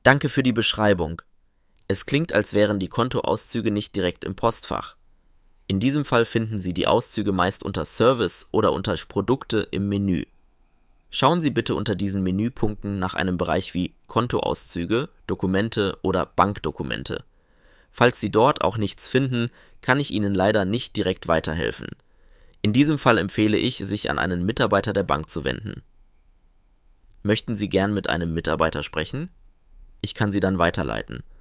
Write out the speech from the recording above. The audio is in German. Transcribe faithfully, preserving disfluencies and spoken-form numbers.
Danke für die Beschreibung. Es klingt, als wären die Kontoauszüge nicht direkt im Postfach. In diesem Fall finden Sie die Auszüge meist unter Service oder unter Produkte im Menü. Schauen Sie bitte unter diesen Menüpunkten nach einem Bereich wie Kontoauszüge, Dokumente oder Bankdokumente. Falls Sie dort auch nichts finden, kann ich Ihnen leider nicht direkt weiterhelfen. In diesem Fall empfehle ich, sich an einen Mitarbeiter der Bank zu wenden. Möchten Sie gern mit einem Mitarbeiter sprechen? Ich kann Sie dann weiterleiten.